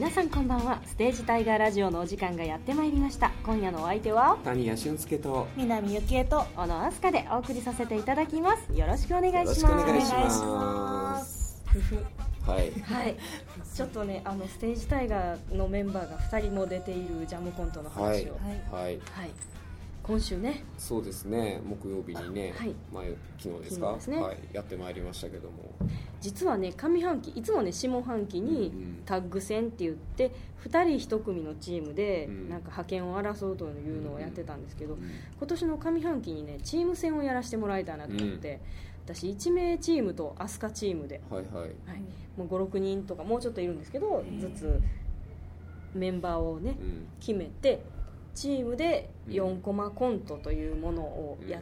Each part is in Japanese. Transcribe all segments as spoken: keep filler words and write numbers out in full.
皆さんこんばんは。ステージタイガーラジオのお時間がやってまいりました。今夜のお相手は谷谷俊介と南ゆきえと小野あすかでお送りさせていただきます。よろしくお願いします。 よろしくお願いしますはい、 はい、ちょっとねあのステージタイガーのメンバーがふたりも出ているジャムコントの話を、 はいはいはい、今週ね、 そうですね、木曜日にね、 はい、 前昨日ですか、 ですね、 はい、やってまいりましたけども、 実はね上半期いつもね下半期にタッグ戦って言ってふたりいち組のチームでなんか派遣を争うというのをやってたんですけど、今年の上半期にねチーム戦をやらせてもらいたいなと思って、うん、私いち名チームとアスカチームで、はいはいはい、もうごろくにんとかもうちょっといるんですけど、うん、ずつメンバーをね、うん、決めてチームでよんコマコントというものをやって、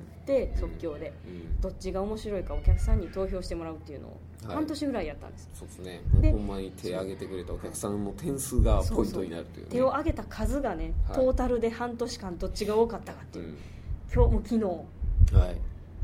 うん、即興で、うん、どっちが面白いかお客さんに投票してもらうっていうのを半年ぐらいやったんです、 はい、そうですね。でほんまに手を挙げてくれたお客さんの点数がポイントになるという、ね、そうそう手を挙げた数がね、はい、トータルで半年間どっちが多かったかっていう、うん、今日も昨日、 はい、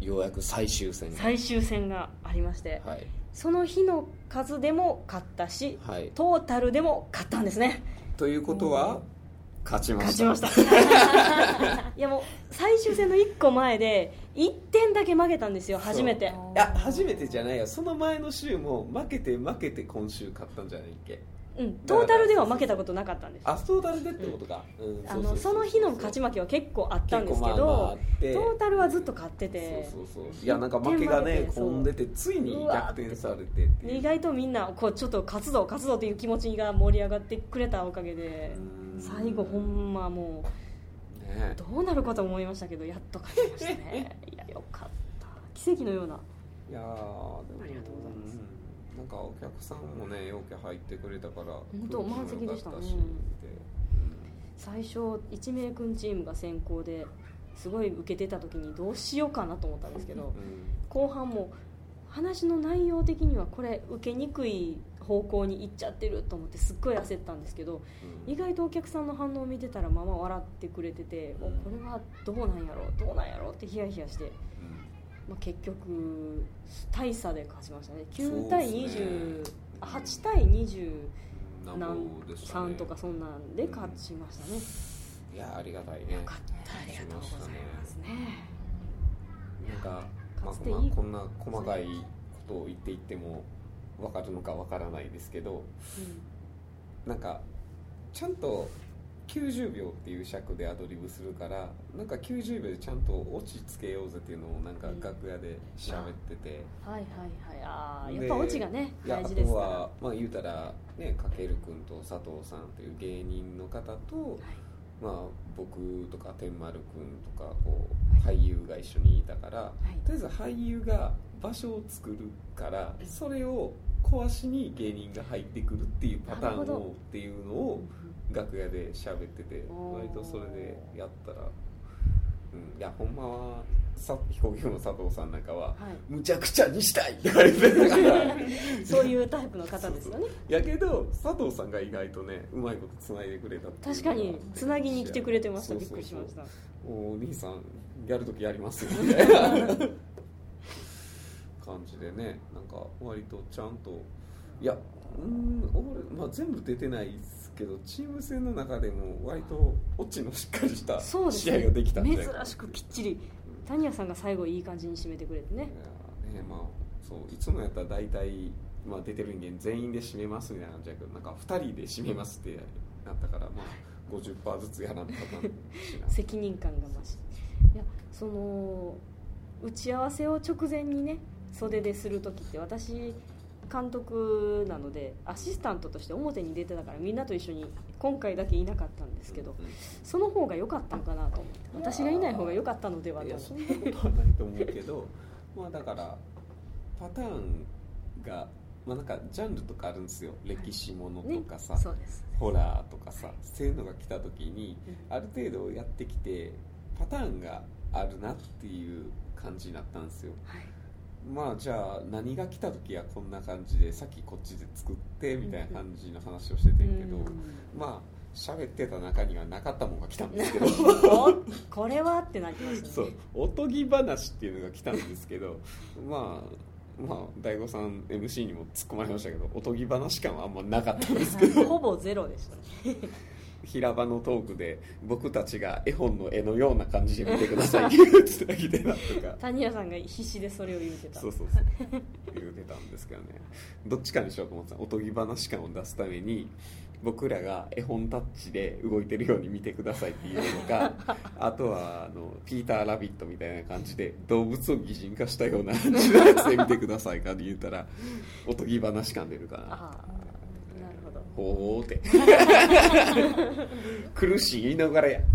ようやく最終戦が最終戦がありまして、はい、その日の数でも勝ったし、はい、トータルでも勝ったんですね。 ということは、うん、勝ちました勝ちましたいやもう最終戦のいっこまえでいってんだけ負けたんですよ。初めて。いや初めてじゃないよ、その前の週も負けて負けて今週勝ったんじゃないっけ。 うん、トータルでは負けたことなかったんです。 あ、トータルでってことか、 うん、あのその日の勝ち負けは結構あったんですけど、まあまあトータルはずっと勝ってて、 そうそうそう、いやなんか負けがね込んでてついに逆転されてって意外とみんなこうちょっと勝つぞ勝つぞっていう気持ちが盛り上がってくれたおかげで最後ほんまもう、ね、どうなるかと思いましたけどやっと勝ちましたねいやよかった、奇跡のような。いやでもありがとうございます。 なんかお客さんもねよく入ってくれたから本当満席でしたね、うん、最初一名くんチームが先行ですごい受けてた時にどうしようかなと思ったんですけど、うん、後半も話の内容的にはこれ受けにくい方向に行っちゃってると思ってすっごい焦ったんですけど、うん、意外とお客さんの反応を見てたらまま笑ってくれてて、うん、おこれはどうなんやろどうなんやろってヒヤヒヤして、まあ、結局大差で勝ちましたね。きゅうたいにじゅう、ね、はちたいにじゅうさんとかそんなんで勝ちましたね、 うん、いやありがたいね。 よかった、ありがとうございますね。 なんか、まあ、まあこんな細かいことを言っていっても分かるのか分からないですけど、うん、なんかちゃんときゅうじゅうびょうっていう尺でアドリブするからなんかきゅうじゅうびょうでちゃんとオチつけようぜっていうのをなんか楽屋で喋ってて、 うん、はいはいはい、ああやっぱオチがね大事ですから。 あとはまあ言うたらねかけるくんと佐藤さんという芸人の方と、はい、まあ僕とか天丸くんとかこう、はい、俳優が一緒にいたから、はい、とりあえず俳優が場所を作るからそれを壊しに芸人が入ってくるっていうパターンをっていうのを楽屋で喋ってて割とそれでやったら、うん、いやほんまはさ飛行機の佐藤さんなんかは、はい、むちゃくちゃにしたいって言われてるからそういうタイプの方ですよね。そうそうやけど佐藤さんが意外とねうまいことつないでくれたっていう。 確かにつなぎに来てくれてました。びっくりしました。 お兄さんやるときやりますよみたいな感じでね、なんか割とちゃんといやうーん俺、まあ、全部出てないですけどチーム戦の中でも割とオチのしっかりした試合ができたんじゃないかな。 珍しくきっちり谷谷さんが最後いい感じに締めてくれてね。 いやね、まあ、そういつもやったら大体、まあ、出てる人間全員で締めますみたいな感じだけどなんかふたりで締めますってなったから、まあ、ごじゅっパーセント ずつやらなかった責任感が増しいやその打ち合わせを直前にね袖でするときって私監督なのでアシスタントとして表に出てたからみんなと一緒に今回だけいなかったんですけど、うんうん、その方が良かったのかなと思って私がいない方が良かったのではと思って。 いやそんなことはないと思うけどまあだからパターンが、まあ、なんかジャンルとかあるんですよ、はい、歴史ものとかさ、 ね、そうです、 ホラーとかさ、はい、そういうのが来た時に、うん、ある程度やってきてパターンがあるなっていう感じになったんですよ、はい。まあじゃあ何が来た時はこんな感じでさっきこっちで作ってみたいな感じの話をしててんけど、うん、まあ喋ってた中にはなかったものが来たんですけどこれはってなってましたね。 そうおとぎ話っていうのが来たんですけどまあまあ大悟さん エムシー にも突っ込まれましたけど、おとぎ話感はあんまなかったんですけどほぼゼロでしたね平場のトークで僕たちが絵本の絵のような感じで見てくださいって言ってたきてたとか谷谷さんが必死でそれを言ってた。 そうそうそう言ってたんですけどね、どっちかにしようと思ってた。おとぎ話感を出すために僕らが絵本タッチで動いてるように見てくださいっていうのかあとはあのピーターラビットみたいな感じで動物を擬人化したような感じのやつで見てくださいかって言ったらおとぎ話感出るかな。 あなるほど。 ほーって苦しい言いながらや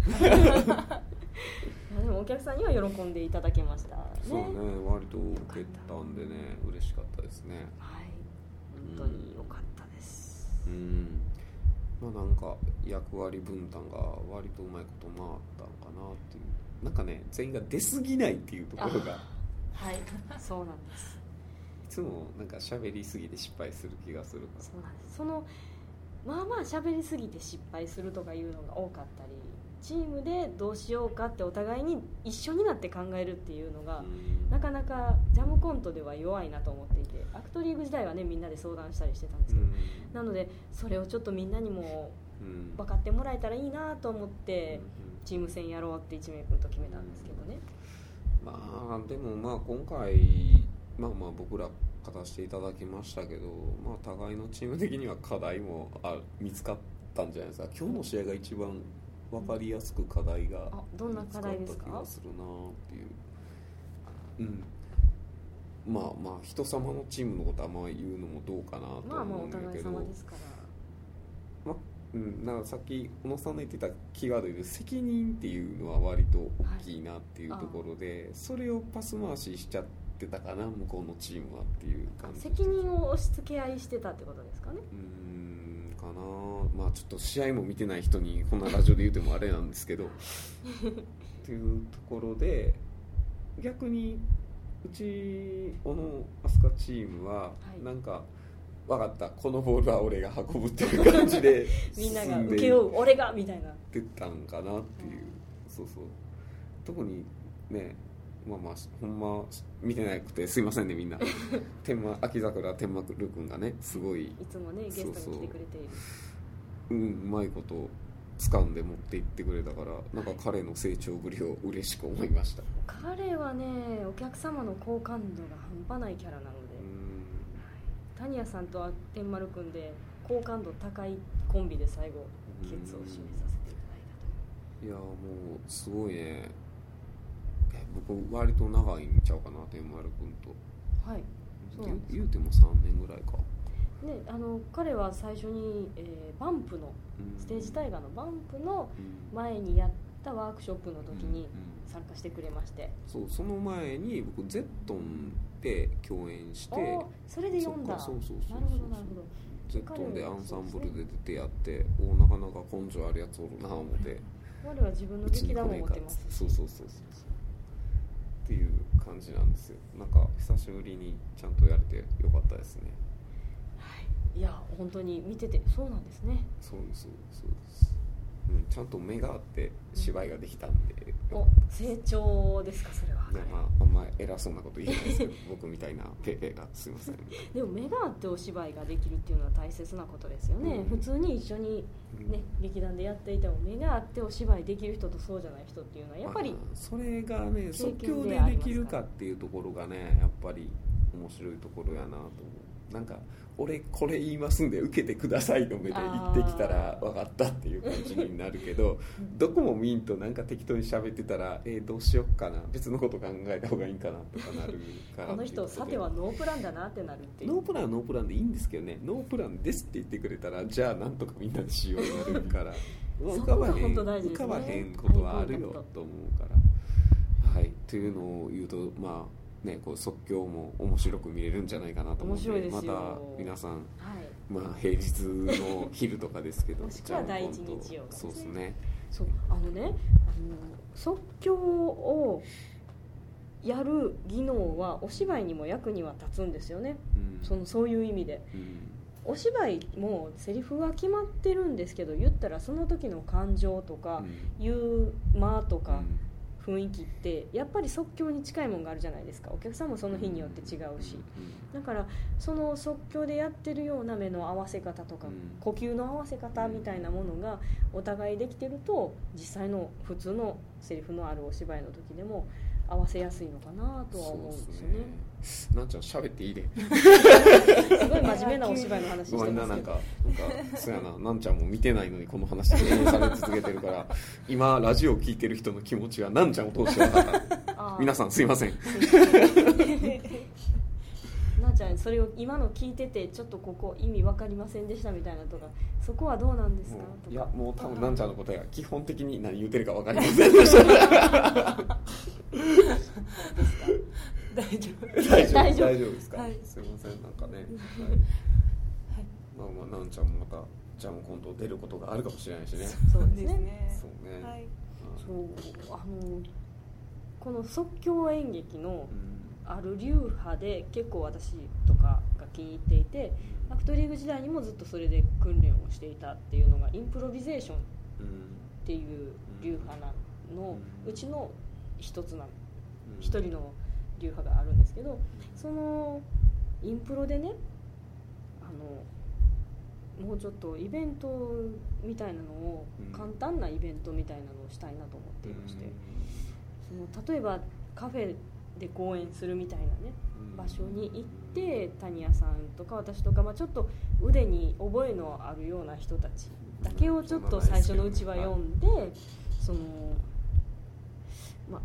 でもお客さんには喜んでいただけましたね。 そうね、割と受けたんでね嬉しかったですね。 はい、本当に良かったです。 うん、まあなんか役割分担が割とうまいこと回ったのかなっていう。なんかね全員が出過ぎないっていうところがはいそうなんです。 いつもなんか喋りすぎて失敗する気がするから。 そうなんです。そのまあまあ喋りすぎて失敗するとかいうのが多かったり、チームでどうしようかってお互いに一緒になって考えるっていうのが、うん、なかなかジャムコントでは弱いなと思っていて、アクトリーグ時代はねみんなで相談したりしてたんですけど、うん、なのでそれをちょっとみんなにも分かってもらえたらいいなと思って、うん、チーム戦やろうって一名君と決めたんですけどね。 まあでもまあ今回まあまあ僕ら勝たせていただきましたけど、まあ互いのチーム的には課題もあ見つかったんじゃないですか。今日の試合が一番分かりやすく課題がどんな課題ですか？ 気がするなっていう、うん、まあまあ人様のチームのことあんま言うのもどうかなと思うんだけど、まあまあお互い様ですから、まあうん、なんかさっき小野さんの言ってたキーワードで言う責任っていうのは割と大きいなっていうところで、はい、それをパス回ししちゃってたかな向こうのチームはっていう感じ。 責任を押し付け合いしてたってことですかね。 うーんかな。まあちょっと試合も見てない人にこんなラジオで言うてもあれなんですけどっていうところで、逆にうち小野飛鳥チームはなんか、はい、分かったこのボールは俺が運ぶっていう感じでみんなが受け負う俺がみたいな出たんかなっていう、うん、そうそう。特にねまあまあほんま見てなくてすいませんねみんな天満秋桜天満るくんがねすごいいつもねゲストに来てくれている、 そうそう、うん、うまいこと掴んで持っていってくれたから、なんか彼の成長ぶりを嬉しく思いました。 彼はねお客様の好感度が半端ないキャラなので、うん谷谷さんと天丸くんで好感度高いコンビで最後ケツを締めさせていただいたと。 いやもうすごいね。僕割と長いんちゃうかな天丸くんと。 はいそうなんです。 言うてもさんねんぐらいかね、あの彼は最初に、えー、バンプの、うん、ステージタイガーのバンプの前にやったワークショップの時に参加してくれまして、 うんうん、そうその前に僕ゼットンで共演して、 それで読んだ。 そうそうそうそう、 なるほどなるほど。 ゼットンでアンサンブルで出てやって、おなかなか根性あるやつおるな思って、 彼は自分の劇団も持ってます。 そうそうそうそうっていう感じなんですよ。なんか久しぶりにちゃんとやれてよかったですね。 いや本当に見ててそうなんですね。 そうですそうです、うん、ちゃんと目があって芝居ができたんで、 うん、お成長ですかそれは。 ね、まあ、あんま偉そうなこと言えないですけど僕みたいなペーペーがすいませんでも目があってお芝居ができるっていうのは大切なことですよね、うん、普通に一緒に、ねうん、劇団でやっていても目があってお芝居できる人とそうじゃない人っていうのはやっぱり、まあ、 それがね即興でできるかっていうところがねやっぱり面白いところやなと思う。なんか俺これ言いますんで受けてくださいの目で言ってきたら分かったっていう感じになるけどどこも見んとなんか適当に喋ってたらえー、どうしよっかな別のこと考えた方がいいかなとかなるからこの人さてはノープランだなってなるっていう。 ノープランはノープランでいいんですけどね、ノープランですって言ってくれたらじゃあなんとかみんなでしようになるから浮かばへん、浮かばへんことはあるよと思うから、はいというのを言うとまあね、こう即興も面白く見れるんじゃないかなと思うので、また皆さん、はいまあ、平日の昼とかですけどもしくは第一日曜日、 そうですね。 そうあのねあの即興をやる技能はお芝居にも役には立つんですよね、うん、そのそういう意味で、うん、お芝居もセリフは決まってるんですけど言ったらその時の感情とか、うん、言う間とか、うん雰囲気ってやっぱり即興に近いものがあるじゃないですか。お客さんもその日によって違うし、だからその即興でやってるような目の合わせ方とか、呼吸の合わせ方みたいなものがお互いできてると、実際の普通のセリフのあるお芝居の時でも合わせやすいのかなとは思うんですよね。 なんちゃん喋っていいですごい真面目なお芝居の話してますけど、 なんかなんかそうやな、なんちゃんも見てないのにこの話でされ続けてるから今ラジオを聞いてる人の気持ちはなんちゃんを通して分かった皆さんすいませんなんちゃんそれを今の聞いててちょっとここ意味分かりませんでしたみたいなとか、そこはどうなんですかとか。 いやもう多分なんちゃんの答えは基本的に何言ってるか分かりませんでした大丈夫大丈夫大丈夫ですか、 はい、 すいませんなんかね、はい、まあまあなんちゃんもまたじゃあ今度出ることがあるかもしれないしね。 そうですね。 そうね、はい、 そうあのこの即興演劇のある流派で結構私とかが気に入っていて、アクトリーグ時代にもずっとそれで訓練をしていたっていうのがインプロビゼーションっていう流派なのうちの一つな一人の流派があるんですけど、そのインプロでね、あのもうちょっとイベントみたいなのを、簡単なイベントみたいなのをしたいなと思っていまして、その例えばカフェで公演するみたいなね場所に行って、谷谷さんとか私とか、まあ、ちょっと腕に覚えのあるような人たちだけをちょっと最初のうちは読んで、そのまあ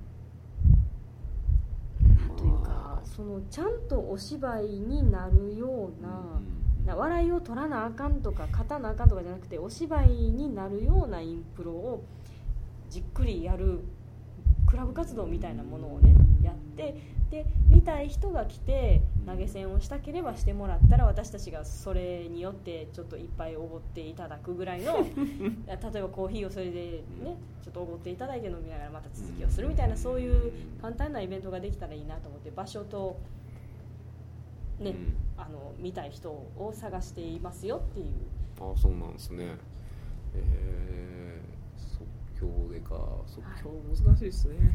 というか、そのちゃんとお芝居になるような、な笑いを取らなあかんとか勝たなあかんとかじゃなくて、お芝居になるようなインプロをじっくりやるクラブ活動みたいなものをねやって、で見たい人が来て投げ銭をしたければしてもらったら、私たちがそれによってちょっといっぱいおごっていただくぐらいの例えばコーヒーをそれでねちょっとおごっていただいて飲みながらまた続きをするみたいな、そういう簡単なイベントができたらいいなと思って、場所とね、あの見たい人を探していますよっていう。 あ、そうなんですね。えー、即興でか。即興難しいですね、はい、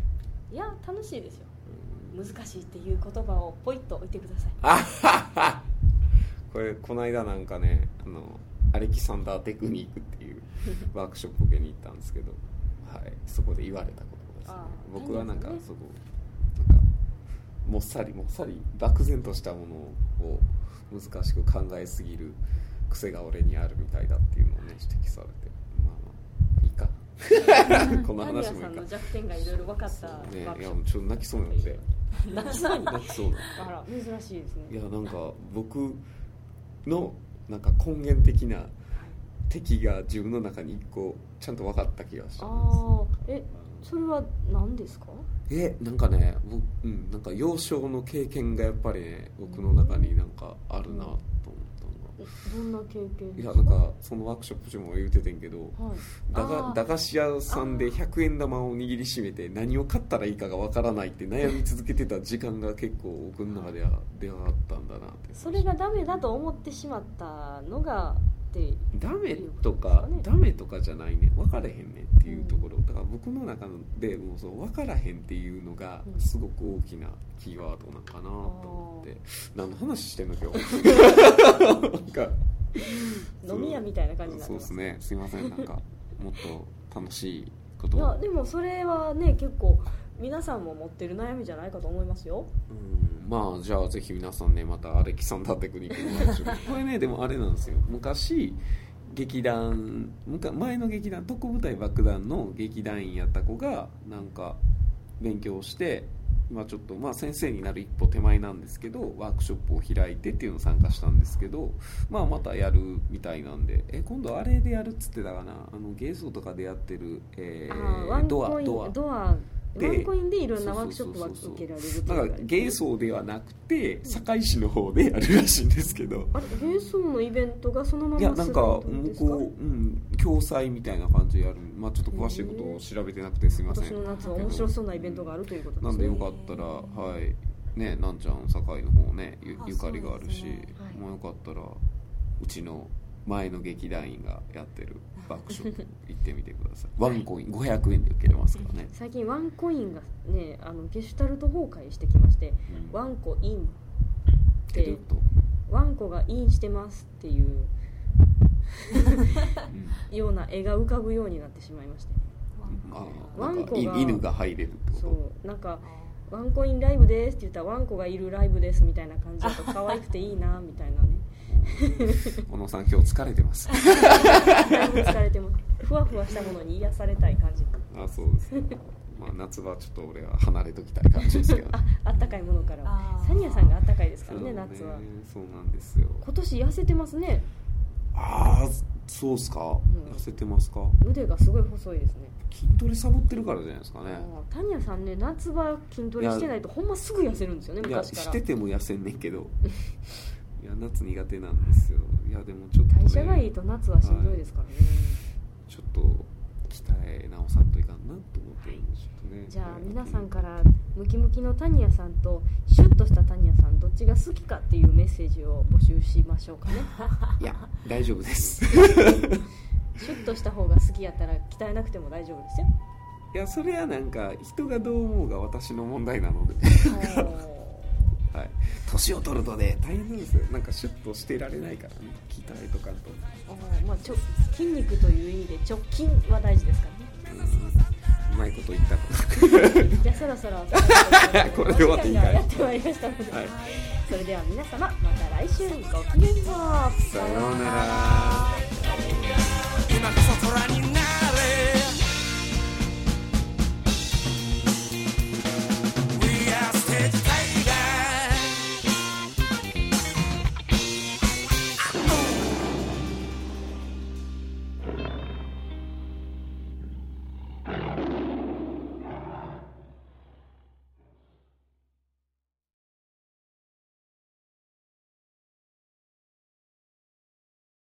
いや楽しいですよ。難しいっていう言葉をポイッと置いてください。 あははこれこの間なんかね、あのアレキサンダーテクニックっていうワークショップ受けに行ったんですけど、はい、そこで言われたことですね。僕はなんか、ね、そこなんかもっさりもっさり漠然としたものを難しく考えすぎる癖が俺にあるみたいだっていうのをね指摘されて、まあまあいいかこの話もいいか。 谷谷さんの弱点がいろいろ分かったワークショップ、 ね、いやもうちょっと泣きそうなんで泣きそうに泣きそうなんであら珍しいですね。 いやなんか僕のなんか根源的な敵が自分の中に一個ちゃんと分かった気がしたんです。 あえそれは何ですか？ えなんかね僕、うん、なんか幼少の経験がやっぱりね僕の中になんかあるなと思ったのが、 どんな経験ですか？ いやなんかそのワークショップ中も言うててんけど、はい、駄が駄菓子屋さんでひゃくえん玉を握りしめて何を買ったらいいかがわからないって悩み続けてた時間が結構僕の中では出会ったんだなって。 それがダメだと思ってしまったのがダメとか、ね、ダメとかじゃないね、分からへんねっていうところ、だから僕の中でもうそう分からへんっていうのがすごく大きなキーワードなんかなと思って、うん、何の話してんの今日なんか飲み屋みたいな感じになってます。 そうですね、すいません、なんかもっと楽しいことを。 いやでもそれはね結構皆さんも持ってる悩みじゃないかと思いますよ。 うん、まあじゃあぜひ皆さんねまたアレキサンダーテクニックの話をこれねでもあれなんですよ、昔劇団前の劇団特舞台爆弾の劇団員やった子がなんか勉強して今ちょっとまあ先生になる一歩手前なんですけどワークショップを開いてっていうのを参加したんですけど、まあまたやるみたいなんで、え今度あれでやるっつってたかな、あの芸装とかでやってる、えー、ドアドアドアワンコインでいろんなワークショップが受けられるというか、 だから芸装ではなくて堺市の方でやるらしいんですけど、 あれ芸装のイベントがそのままいやなんか向こう、うん、共催みたいな感じでやる、まあ、ちょっと詳しいことを調べてなくてすいません。 今年の夏は面白そうなイベントがあるということですね。 なんでよかったらはいね、なんちゃん堺の方ね ゆ, ゆかりがあるし、はい、もうよかったらうちの前の劇団員がやってるワークショップ行ってみてください。ワンコインごひゃくえんで受けれますからね。 最近ワンコインがね、あのゲシュタルト崩壊してきまして、うん、ワンコインってワンコがインしてますっていうような絵が浮かぶようになってしまいまして、 あワンコが犬が入れるってこと。 そうなんかワンコインライブですって言ったらワンコがいるライブですみたいな感じだと可愛くていいなみたいなね。 小野さん今日疲れてます。 だいぶ疲れてます。ふわふわしたものに癒されたい感じ。 あ、そうですね。まあ夏はちょっと俺は離れときたい感じですけど、ね、 あ, あったかいものからはサニアさんがあったかいですから ね, ね夏は。 そうなんですよ。 今年痩せてますね。 ああ、そうっすか、うん、痩せてますか。 腕がすごい細いですね。 筋トレサボってるからじゃないですかね。 タニアさんね、夏場筋トレしてないとほんますぐ痩せるんですよね。昔からいやしてても痩せんねんけどいや夏苦手なんですよ。いやでもちょっと、ね、 代謝がいいと夏はしんどいですからね、はい、 ちょっと鍛え直さんといかんなと思ってるんですよね、はい、 じゃあ皆さんからムキムキのタニアさんとシュッとしたタニアさんどっちが好きかっていうメッセージを募集しましょうかね。 いや大丈夫ですシュッとした方が好きやったら鍛えなくても大丈夫ですよ。 いやそれはなんか人がどう思うが私の問題なのではい、年を取るとね大変なんですよ。なんかシュッとしてられないからね、鍛えとかと。 あ、まあ、ちょ筋肉という意味で直筋は大事ですからね。 うん、うまいこと言ったことじゃあそろそろこれで終わっていいかい。 やってまいりましたので、はい、それでは皆様また来週ごきげんよう。 さようなら。今こそ虎になる